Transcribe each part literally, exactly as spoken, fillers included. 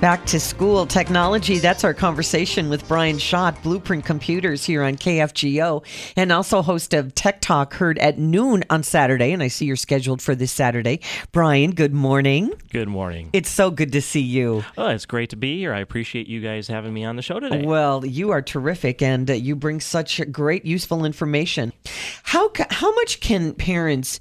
Back to school technology. That's our conversation with Brian Schott, Blueprint Computers here on K F G O, and also host of Tech Talk, heard at noon on Saturday. And I see you're scheduled for this Saturday. Brian, good morning. Good morning. It's so good to see you. Oh, it's great to be here. I appreciate you guys having me on the show today. Well, you are terrific, and uh, you bring such great, useful information. How ca- how much can parents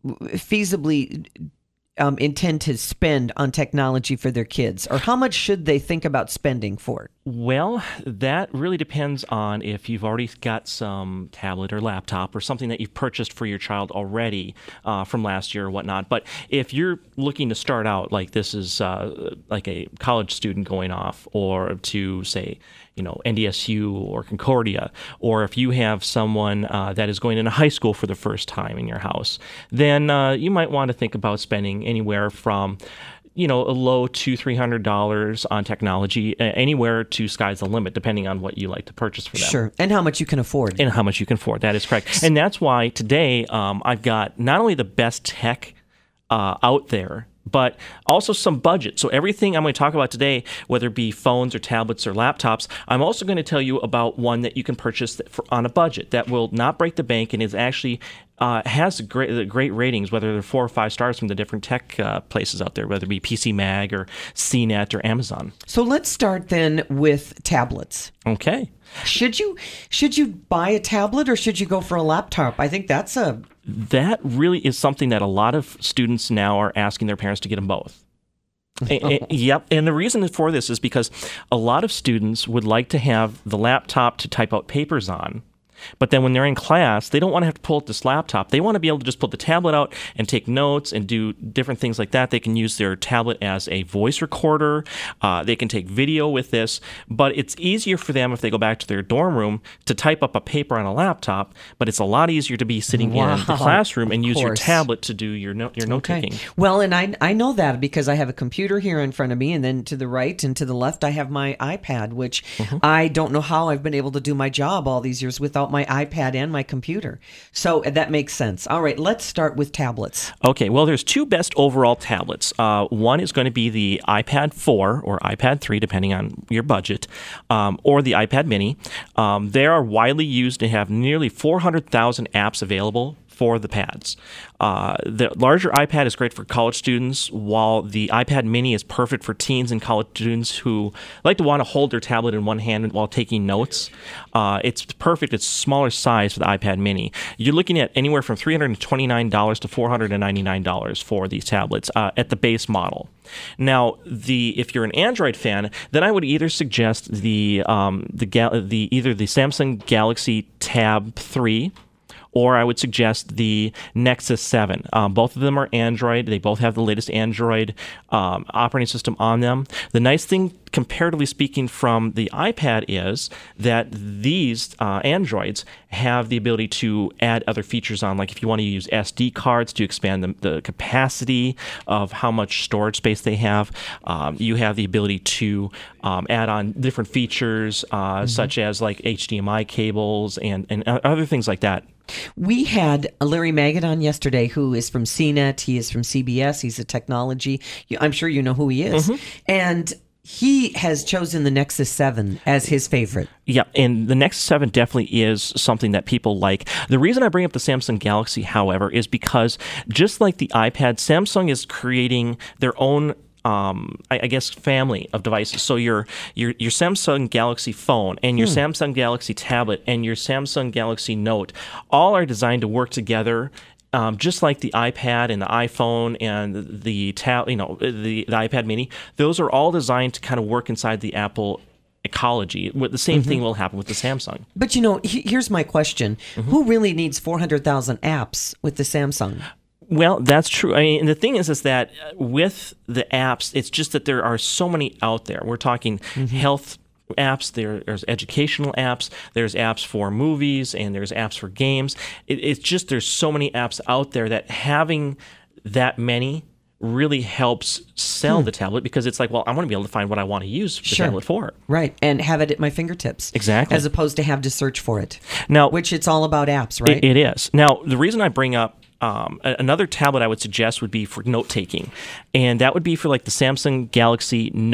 feasibly Um, intend to spend on technology for their kids, or how much should they think about spending for it? Well, that really depends on if you've already got some tablet or laptop or something that you've purchased for your child already uh, from last year or whatnot. But if you're looking to start out, like this is uh, like a college student going off, or to say, you know, N D S U or Concordia, or if you have someone uh, that is going into high school for the first time in your house, then uh, you might want to think about spending anywhere from, you know, a low two, three hundred dollars on technology, uh, anywhere to sky's the limit, depending on what you like to purchase for them. Sure, and how much you can afford. And how much you can afford. That is correct. And that's why today um, I've got not only the best tech uh, out there, but also some budget. So everything I'm going to talk about today, whether it be phones or tablets or laptops, I'm also going to tell you about one that you can purchase for, on a budget that will not break the bank and is actually uh, has great great ratings, whether they're four or five stars from the different tech uh, places out there, whether it be P C Mag or C net or Amazon. So let's start then with tablets. Okay. Should you should you buy a tablet or should you go for a laptop? I think that's a That really is something that a lot of students now are asking their parents to get them both. and, and, yep. And the reason for this is because a lot of students would like to have the laptop to type out papers on. But then when they're in class, they don't want to have to pull out this laptop. They want to be able to just pull the tablet out and take notes and do different things like that. They can use their tablet as a voice recorder. Uh, they can take video with this. But it's easier for them if they go back to their dorm room to type up a paper on a laptop. But it's a lot easier to be sitting wow, in the classroom and use course. your tablet to do your note your note okay. taking. Well, and I I know that because I have a computer here in front of me, and then to the right and to the left I have my iPad, which mm-hmm. I don't know how I've been able to do my job all these years without my iPad and my computer. So that makes sense. All right, let's start with tablets. Okay, well, there's two best overall tablets. Uh, one is going to be the iPad four or iPad three, depending on your budget, um, or the iPad mini. Um, they are widely used and have nearly four hundred thousand apps available for the pads. Uh, the larger iPad is great for college students, while the iPad mini is perfect for teens and college students who like to want to hold their tablet in one hand while taking notes. Uh, it's perfect. It's smaller size for the iPad mini. You're looking at anywhere from three hundred twenty-nine dollars to four hundred ninety-nine dollars for these tablets uh, at the base model. Now, the if you're an Android fan, then I would either suggest the um, the, Gal- the either the Samsung Galaxy Tab three, or I would suggest the Nexus seven. Um, both of them are Android. They both have the latest Android um, operating system on them. The nice thing, comparatively speaking, from the iPad is that these uh, Androids have the ability to add other features on, like if you want to use S D cards to expand the, the capacity of how much storage space they have. Um, you have the ability to um, add on different features, uh, mm-hmm. such as like H D M I cables and, and other things like that. We had Larry Magid on yesterday, who is from C net. He is from C B S. He's a technology. I'm sure you know who he is. Mm-hmm. And he has chosen the Nexus seven as his favorite. Yeah, and the Nexus seven definitely is something that people like. The reason I bring up the Samsung Galaxy, however, is because just like the iPad, Samsung is creating their own Um, I, I guess family of devices. So your your your Samsung Galaxy phone and your hmm. Samsung Galaxy tablet and your Samsung Galaxy Note all are designed to work together, um, just like the iPad and the iPhone and the tab, you know, the, the iPad Mini. Those are all designed to kind of work inside the Apple ecology. The same mm-hmm. thing will happen with the Samsung. But you know, he, here's my question: mm-hmm. Who really needs four hundred thousand apps with the Samsung? Well, that's true. I mean, and the thing is, is that with the apps, it's just that there are so many out there. We're talking mm-hmm. health apps, there, there's educational apps, there's apps for movies, and there's apps for games. It, it's just there's so many apps out there that having that many really helps sell hmm. the tablet, because it's like, well, I want to be able to find what I want to use the sure. tablet for. Right, and have it at my fingertips. Exactly. As opposed to have to search for it. Now, which it's all about apps, right? It, it is. Now, the reason I bring up Um, another tablet I would suggest would be for note taking, and that would be for like the Samsung Galaxy Note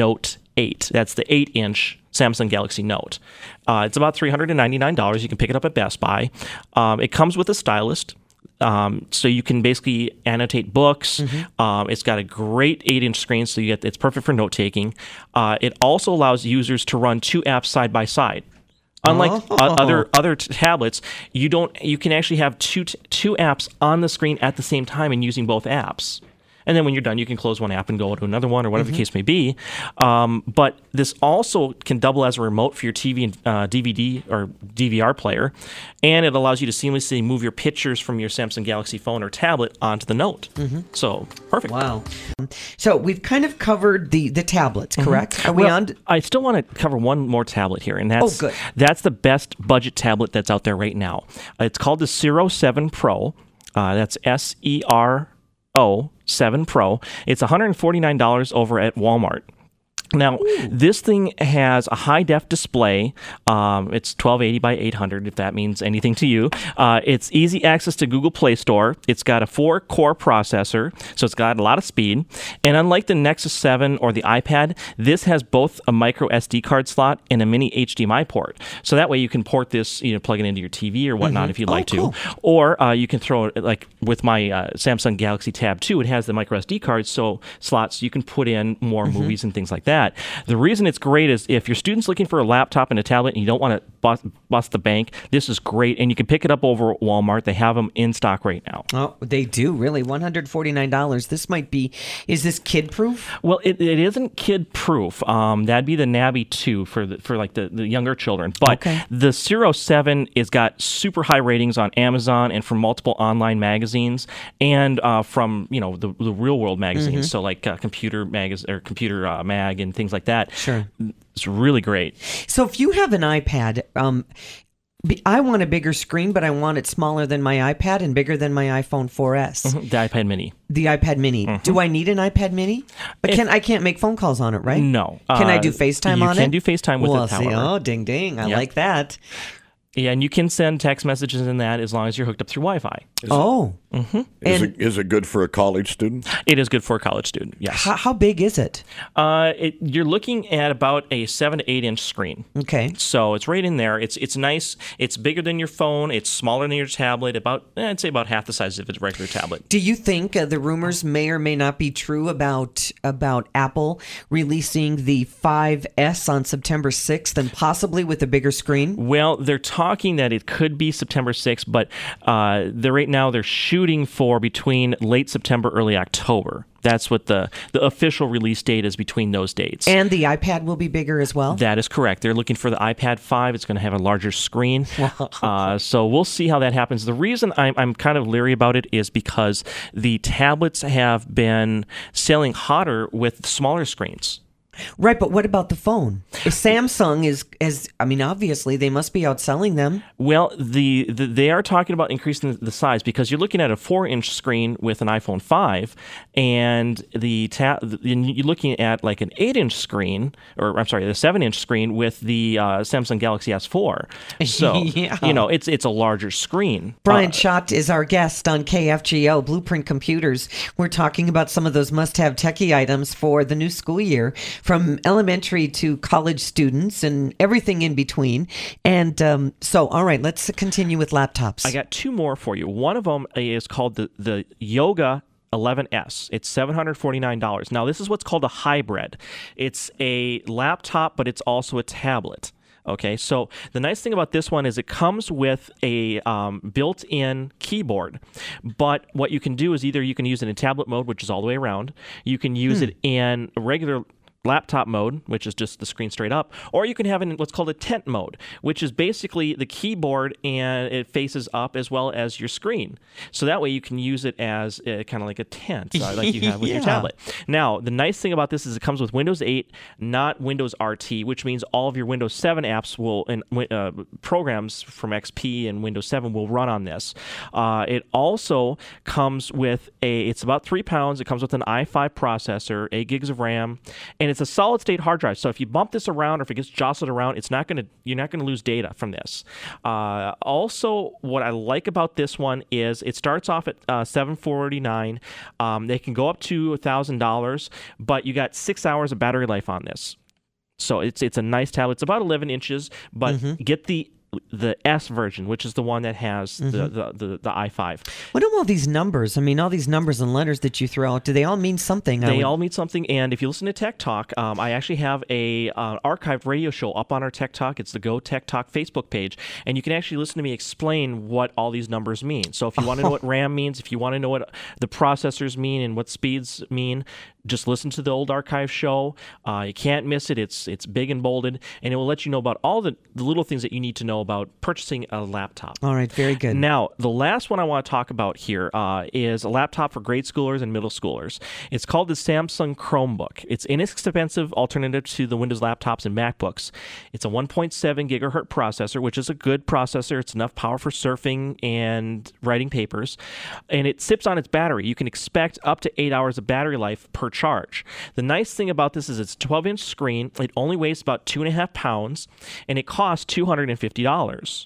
eight. That's the eight inch Samsung Galaxy Note. Uh, it's about three hundred ninety-nine dollars. You can pick it up at Best Buy. Um, it comes with a stylus. Um, so you can basically annotate books. Mm-hmm. Um, it's got a great eight inch screen, so you get it's perfect for note taking. Uh, it also allows users to run two apps side by side. Unlike oh. uh, other other t- tablets, you don't. You can actually have two t- two apps on the screen at the same time and using both apps. And then when you're done, you can close one app and go to another one or whatever mm-hmm. the case may be. Um, but this also can double as a remote for your T V and uh, D V D or D V R player. And it allows you to seamlessly move your pictures from your Samsung Galaxy phone or tablet onto the Note. Mm-hmm. So, perfect. Wow. So we've kind of covered the, the tablets, correct? Mm-hmm. Are we well, on? To- I still want to cover one more tablet here. And that's, oh, good. That's the best budget tablet that's out there right now. Uh, it's called the Sero seven Pro. Uh, that's S E R O seven Pro. It's one hundred forty-nine dollars over at Walmart. Now, Ooh. This thing has a high-def display. Um, it's twelve eighty by eight hundred, if that means anything to you. Uh, it's easy access to Google Play Store. It's got a four-core processor, so it's got a lot of speed. And unlike the Nexus seven or the iPad, this has both a micro S D card slot and a mini H D M I port. So that way you can port this, you know, plug it into your T V or whatnot mm-hmm. if you'd oh, like cool. to. Or uh, you can throw it, like with my uh, Samsung Galaxy Tab two, it has the micro S D card so slots you can put in more mm-hmm. movies and things like that. The reason it's great is if your student's looking for a laptop and a tablet and you don't want to bust, bust the bank, this is great. And you can pick it up over at Walmart. They have them in stock right now. Oh, they do, really? one hundred forty-nine dollars. This might be, is this kid-proof? Well, it, it isn't kid-proof. Um, that'd be the Nabi two for the, for like the, the younger children. But okay. the Sero seven has got super high ratings on Amazon and from multiple online magazines and uh, from, you know, the, the real world magazines. Mm-hmm. So like uh, Computer Mag or Computer uh, Mag and things like that. Sure. It's really great. So if you have an iPad, um, I want a bigger screen, but I want it smaller than my iPad and bigger than my iPhone four S. Mm-hmm. The iPad mini. The iPad mini. Mm-hmm. Do I need an iPad mini? But if, can I can't make phone calls on it, right? No. Can uh, I do on FaceTime on it? You can do FaceTime with well, it, however. See, oh, ding, ding. I yep. like that. Yeah, and you can send text messages in that as long as you're hooked up through Wi-Fi. Is oh. It, mm-hmm. is, it, is it good for a college student? It is good for a college student, yes. How, how big is it? Uh, it? You're looking at about a seven to eight inch screen. Okay. So it's right in there. It's it's nice. It's bigger than your phone. It's smaller than your tablet. About eh, I'd say about half the size of a regular tablet. Do you think uh, the rumors may or may not be true about about Apple releasing the five S on September sixth and possibly with a bigger screen? Well, they're talking that it could be September sixth, but uh, they're right now they're shooting for between late September, early October. That's what the, the official release date is between those dates. And the iPad will be bigger as well? That is correct. They're looking for the iPad five. It's going to have a larger screen. uh, so we'll see how that happens. The reason I'm, I'm kind of leery about it is because the tablets have been selling hotter with smaller screens. Right, but what about the phone? If Samsung is, as I mean, obviously they must be outselling them. Well, the, the they are talking about increasing the size because you're looking at a four-inch screen with an iPhone five, and the ta- you're looking at like an eight-inch screen, or I'm sorry, the seven-inch screen with the uh, Samsung Galaxy S four. So yeah. you know, it's it's a larger screen. Brian uh, Schott is our guest on K F G O Blueprint Computers. We're talking about some of those must-have techie items for the new school year, from elementary to college students and everything in between. And um, so, all right, let's continue with laptops. I got two more for you. One of them is called the, the Yoga eleven S. It's seven hundred forty-nine dollars. Now, this is what's called a hybrid. It's a laptop, but it's also a tablet. Okay, so the nice thing about this one is it comes with a um, built-in keyboard, but what you can do is either you can use it in tablet mode, which is all the way around, you can use hmm. it in regular laptop mode, which is just the screen straight up, or you can have it in what's called a tent mode, which is basically the keyboard and it faces up as well as your screen. So that way you can use it as uh, kind of like a tent, uh, like you have with yeah. your tablet. Now, the nice thing about this is it comes with Windows eight, not Windows R T, which means all of your Windows seven apps will and uh, programs from X P and Windows seven will run on this. Uh, it also comes with a, it's about three pounds. It comes with an i five processor, eight gigs of RAM, and it's a solid state hard drive. So if you bump this around or if it gets jostled around, it's not going to you're not going to lose data from this. Uh, also, what I like about this one is it starts off at uh, seven hundred forty-nine dollars. Um, they can go up to one thousand dollars, but you got six hours of battery life on this. So it's it's a nice tablet. It's about eleven inches, but Mm-hmm. get the the S version, which is the one that has Mm-hmm. the, the, the, the i five. What do all these numbers? I mean, all these numbers and letters that you throw out, do they all mean something? I They would- all mean something, and if you listen to Tech Talk, um, I actually have a uh, archived radio show up on our Tech Talk. It's the Go Tech Talk Facebook page, and you can actually listen to me explain what all these numbers mean. So if you want to know what RAM means, if you want to know what the processors mean and what speeds mean, just listen to the old archive show. Uh, you can't miss it. It's it's big and bolded, and it will let you know about all the, the little things that you need to know about purchasing a laptop. All right, very good. Now, the last one I want to talk about here uh, is a laptop for grade schoolers and middle schoolers. It's called the Samsung Chromebook. It's inexpensive alternative to the Windows laptops and MacBooks. It's a one point seven gigahertz processor, which is a good processor. It's enough power for surfing and writing papers, and it sips on its battery. You can expect up to eight hours of battery life per charge. The nice thing about this is it's a twelve inch screen. It only weighs about two and a half pounds, and it costs two hundred fifty dollars.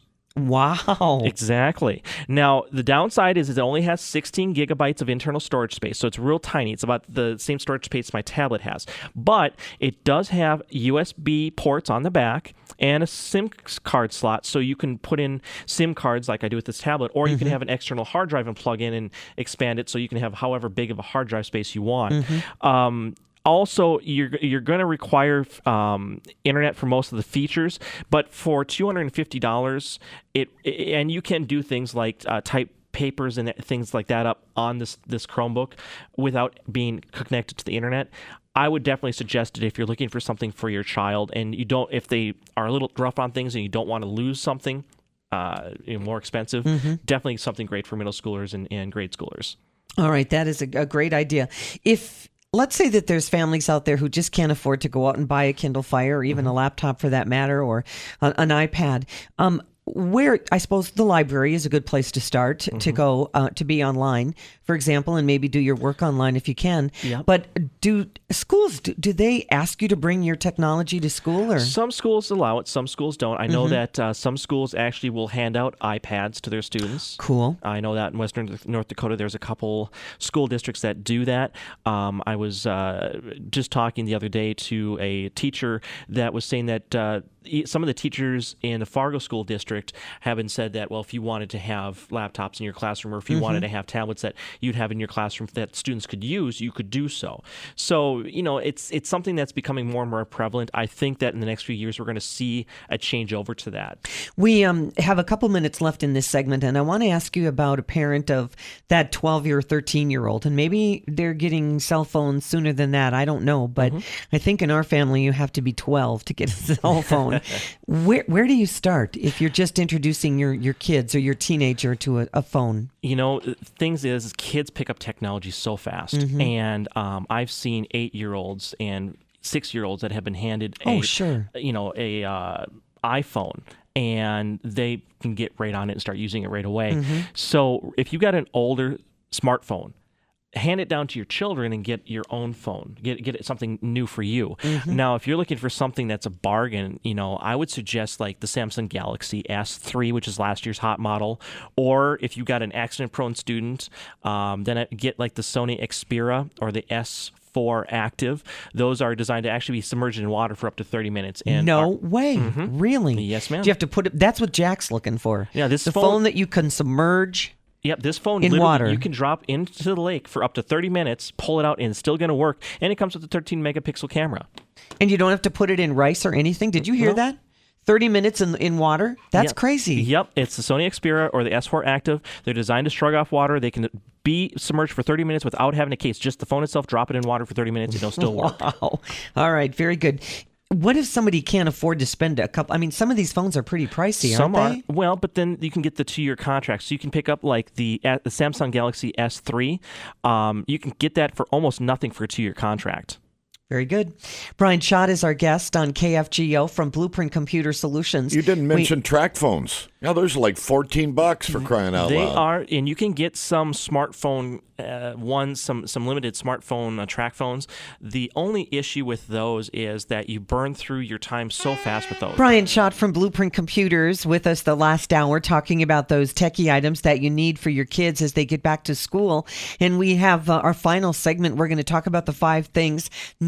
Wow. Exactly. Now, the downside is it only has sixteen gigabytes of internal storage space, so it's real tiny. It's about the same storage space my tablet has. But it does have U S B ports on the back and a SIM card slot, so you can put in SIM cards like I do with this tablet, or you can have an external hard drive and plug in and expand it so you can have however big of a hard drive space you want. Um, Also, you're you're going to require um, internet for most of the features, but for two hundred fifty dollars, it, it and you can do things like uh, type papers and things like that up on this this Chromebook without being connected to the internet. I would definitely suggest it if you're looking for something for your child, and you don't if they are a little rough on things and you don't want to lose something uh, you know, more expensive. Definitely something great for middle schoolers and, and grade schoolers. All right, that is a, a great idea. If let's say that there's families out there who just can't afford to go out and buy a Kindle Fire or even a laptop for that matter, or a, an iPad. Um, where I suppose the library is a good place to start to go uh, to be online, for example, and maybe do your work online if you can. Yep. But do schools do, do they ask you to bring your technology to school or? Some schools allow it, some schools don't. I know that uh, some schools actually will hand out iPads to their students. Cool. I know that in Western North Dakota, there's a couple school districts that do that. Um, I was uh, just talking the other day to a teacher that was saying that uh, e- some of the teachers in the Fargo School District have been said that, well, if you wanted to have laptops in your classroom or if you wanted to have tablets that you'd have in your classroom that students could use, you could do so. So, you know, it's it's something that's becoming more and more prevalent. I think that in the next few years, we're going to see a change over to that. We um, have a couple minutes left in this segment, and I want to ask you about a parent of that twelve year or thirteen year old, and maybe they're getting cell phones sooner than that. I don't know, but I think in our family you have to be twelve to get a cell phone. where where do you start if you're just introducing your, your kids or your teenager to a, a phone? You know, things is kids pick up technology so fast, and um, I've seen eight-year-olds and six-year-olds that have been handed a, Oh, sure. you know, a uh, iPhone, and they can get right on it and start using it right away. So if you got an older smartphone, hand it down to your children and get your own phone. Get get something new for you. Now, if you're looking for something that's a bargain, you know, I would suggest like the Samsung Galaxy S three, which is last year's hot model. Or if you got an accident-prone student, um, then I get like the Sony Xperia or the S four Active. Those are designed to actually be submerged in water for up to thirty minutes. And No are- way. Really? Yes, ma'am. Do you have to put it? That's what Jack's looking for. Yeah, this the phone- phone that you can submerge. Yep, this phone In literally water. you can drop into the lake for up to thirty minutes, pull it out, and it's still going to work. And it comes with a thirteen megapixel camera. And you don't have to put it in rice or anything. Did you hear No. that? thirty minutes in in water? That's Yep. crazy. Yep, it's the Sony Xperia or the S four Active. They're designed to shrug off water. They can be submerged for thirty minutes without having a case. Just the phone itself, drop it in water for thirty minutes, and it'll still work. Wow. All right, very good. What if somebody can't afford to spend a couple? I mean, some of these phones are pretty pricey, Some aren't are they? well, but then you can get the two-year contract, so you can pick up like the, uh, the Samsung Galaxy S three. Um, you can get that for almost nothing for a two-year contract. Very good. Brian Schott is our guest on K F G O from Blueprint Computer Solutions. You didn't We- mention track phones. Yeah, those are like fourteen bucks for crying out They loud. are, and you can get some smartphone uh, ones, some some limited smartphone uh, track phones. The only issue with those is that you burn through your time so fast with those. Brian Schott from Blueprint Computers with us the last hour talking about those techie items that you need for your kids as they get back to school. And we have uh, our final segment. We're going to talk about the five things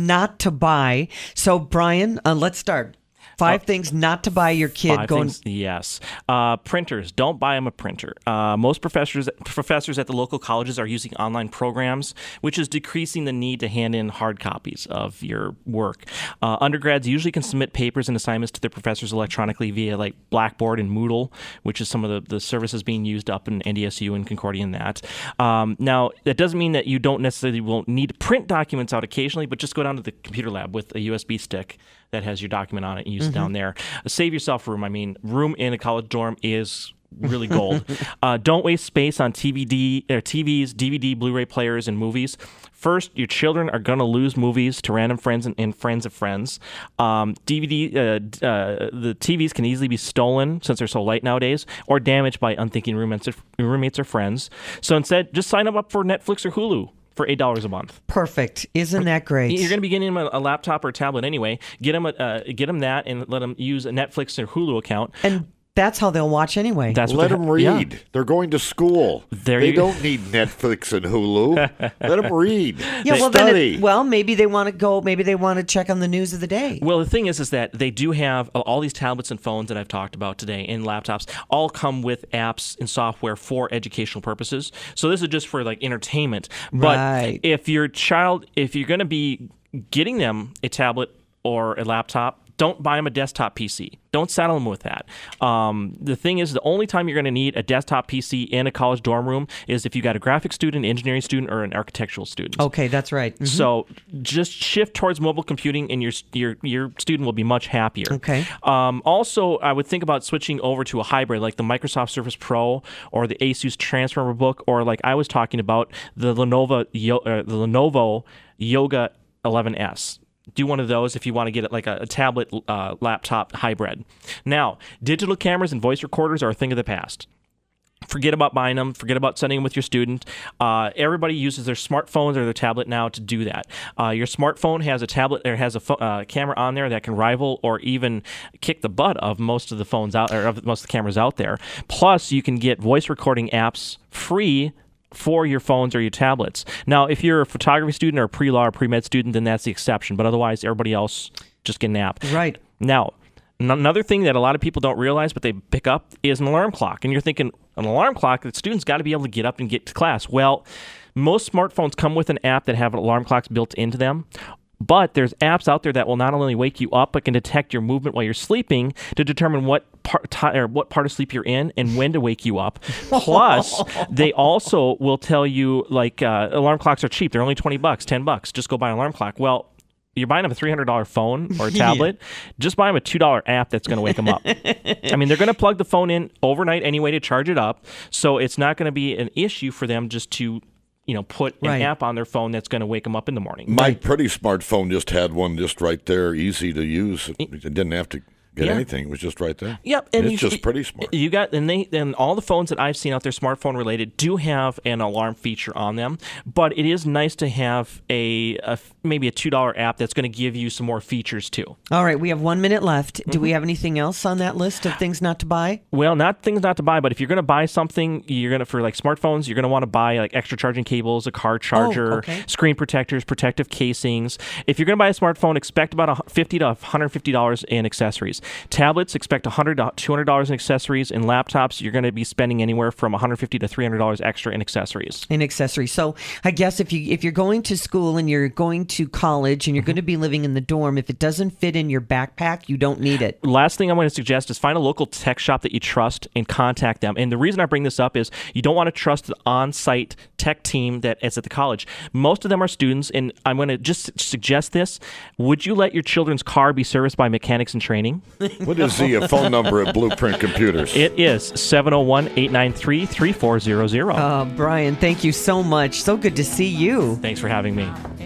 not to buy. So, Brian, uh, let's start. Five uh, things not to buy your kid five going. Things, yes. Uh, printers. Don't buy them a printer. Uh, most professors professors at the local colleges are using online programs, which is decreasing the need to hand in hard copies of your work. Uh, undergrads usually can submit papers and assignments to their professors electronically via like Blackboard and Moodle, which is some of the, the services being used up in N D S U and Concordia and that. Um, now, that doesn't mean that you don't necessarily will need to print documents out occasionally, but just go down to the computer lab with a U S B stick that has your document on it and use mm-hmm. it down there. Uh, save yourself room. I mean, room in a college dorm is really gold. uh, don't waste space on T V D, or T Vs, D V D, Blu-ray players, and movies. First, your children are going to lose movies to random friends and, and friends of friends. Um, D V D, uh, uh, the T Vs can easily be stolen since they're so light nowadays, or damaged by unthinking roommates or, roommates or friends. So instead, just sign them up for Netflix or Hulu for eight dollars a month. Perfect. Isn't that great? You're going to be getting them a, a laptop or a tablet anyway. Get them, a, uh, get them that and let them use a Netflix or Hulu account. And that's how they'll watch anyway. That's Let what them read. Yeah. They're going to school. There they you don't need Netflix and Hulu. Let them read. Yeah, they well, study. Then it, well, maybe they want to go. Maybe they want to check on the news of the day. Well, the thing is, is that they do have all these tablets and phones that I've talked about today, and laptops, all come with apps and software for educational purposes. So this is just for like entertainment. But right. if your child, if you're going to be getting them a tablet or a laptop, don't buy them a desktop P C. Don't saddle them with that. Um, the thing is, the only time you're going to need a desktop P C in a college dorm room is if you got a graphics student, engineering student, or an architectural student. Okay, that's right. Mm-hmm. So just shift towards mobile computing, and your your your student will be much happier. Okay. Um, also, I would think about switching over to a hybrid like the Microsoft Surface Pro or the Asus Transformer Book, or like I was talking about the Lenovo Yo- uh, the Lenovo Yoga eleven S. Do one of those if you want to get it like a, a tablet uh, laptop hybrid. Now, digital cameras and voice recorders are a thing of the past. Forget about buying them. Forget about sending them with your student. Uh, everybody uses their smartphones or their tablet now to do that. Uh, your smartphone has a tablet or has a fo- uh, camera on there that can rival or even kick the butt of most of the phones out or of most of the cameras out there. Plus, you can get voice recording apps free for your phones or your tablets. Now, if you're a photography student or a pre-law or pre-med student, then that's the exception. But otherwise, everybody else just get an app. Right. Now, n- another thing that a lot of people don't realize, but they pick up, is an alarm clock. And you're thinking, an alarm clock, the student's got to be able to get up and get to class. Well, most smartphones come with an app that have alarm clocks built into them. But there's apps out there that will not only wake you up, but can detect your movement while you're sleeping to determine what part t- or what part of sleep you're in and when to wake you up. Plus, they also will tell you, like, uh, alarm clocks are cheap. They're only twenty bucks, ten bucks. Just go buy an alarm clock. Well, you're buying them a three hundred dollars phone or a tablet, yeah. Just buy them a two dollars app that's going to wake them up. I mean, they're going to plug the phone in overnight anyway to charge it up, so it's not going to be an issue for them just to you know, put an right. app on their phone that's going to wake them up in the morning. My right. pretty smartphone just had one just right there, easy to use. It, it didn't have to get yeah. anything. It was just right there. Yep, and, and it's you, just pretty smart. You got and they and all the phones that I've seen out there, smartphone related, do have an alarm feature on them. But it is nice to have a, a maybe a two dollar app that's going to give you some more features too. All right, we have one minute left. Do mm-hmm. we have anything else on that list of things not to buy? Well, not things not to buy, but if you're going to buy something, you're going to for like smartphones, you're going to want to buy like extra charging cables, a car charger, oh, okay. screen protectors, protective casings. If you're going to buy a smartphone, expect about fifty to one hundred fifty dollars in accessories. Tablets, expect one hundred to two hundred dollars in accessories. In laptops, you're going to be spending anywhere from one hundred fifty to three hundred dollars extra in accessories. In accessories. So I guess if you if you're going to school and you're going to college and you're mm-hmm. going to be living in the dorm, if it doesn't fit in your backpack, you don't need it. Last thing I'm going to suggest is find a local tech shop that you trust and contact them. And the reason I bring this up is you don't want to trust the on-site tech team that is at the college. Most of them are students, and I'm going to just suggest this. Would you let your children's car be serviced by mechanics in training? What is the uh, phone number at Blueprint Computers? It is seven oh one, eight nine three, three four zero zero. Uh, Brian, thank you so much. So good to see you. Thanks for having me.